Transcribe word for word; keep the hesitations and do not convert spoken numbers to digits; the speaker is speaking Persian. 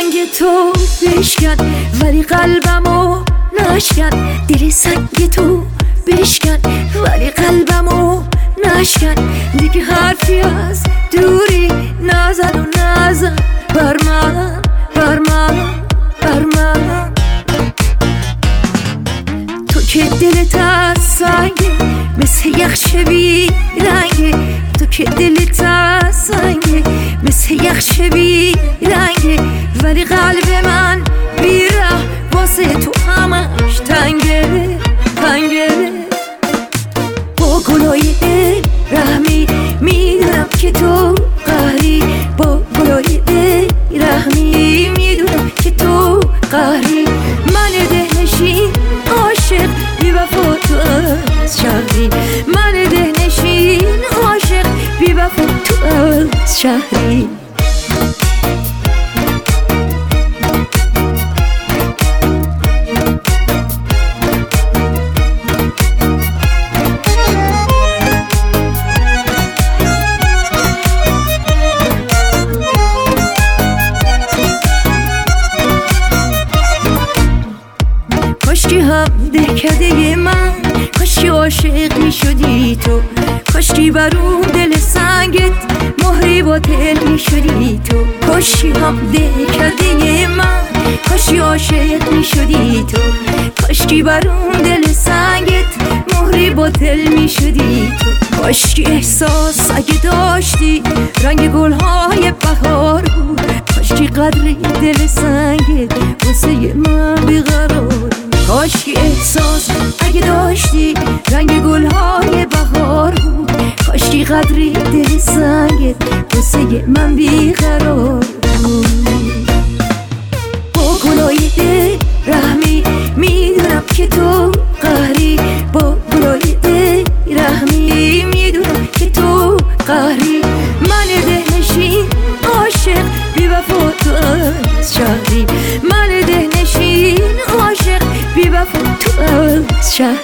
سنگ تو بشکن ولی قلبمو نشکن، دل سنگ تو بشکن ولی قلبمو نشکن. دیگه حرفی از دوری نزن و نزن بر من، بر من، بر من. تو که دلت از سنگه مثل یخش بی رنگه، تو که دلت از سنگه مثل یخش بی رنگه، ولی قلب من بیره واسه تو همش تنگه تنگه. با گلای دل رحمی میدونم که تو قهری، با گلای دل رحمی میدونم که تو قهری. من دهنشین عاشق بی وفا تو از شهری، من دهنشین عاشق بی وفا تو از شهری. کاشکی هم دهکده من، کاشکی عاشق می شدی تو، کاشکی برون دل سنگت مهری با دل می شدی تو. کاشکی هم دهکده من، کاشکی عاشق می شدی تو، کاشکی برون دل سنگت مهری با دل می شدی تو. کاشکی احساس اگه داشتی رنگ گلهای بهار بود، کاشکی قدری دل سنگت واسه من بیقرار. کاشکی احساس اگه داشتی رنگ گلهای بهار بود، کاشکی قدری دل سنگت واسه من بیقرار بود. با گلای دل رحمی میدونم که تو قهری، با گلای دل رحمی میدونم که تو قهری. من دهنشین عاشق بی وفا تو از شهری، من دهنشین عاشق بی وفا تو از شهری.